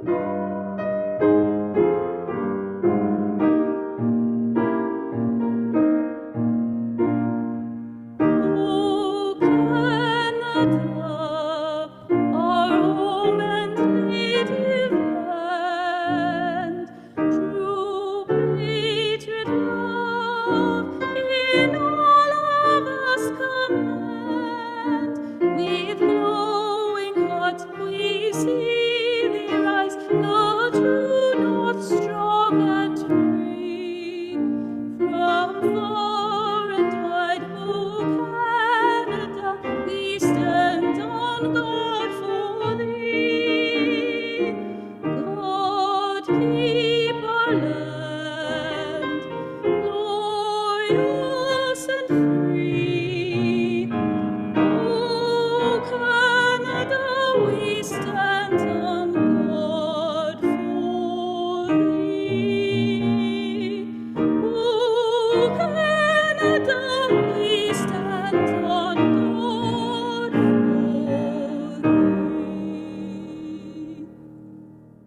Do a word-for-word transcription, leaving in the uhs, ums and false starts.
O Canada, our home and native land, true patriot love in all of us command. With glowing hearts we see thee rise, the true north, strong and free. From far and wide, O Canada, we stand on guard for thee. God keep our land, glorious and free. O Canada, we stand on guard for thee. O Canada, we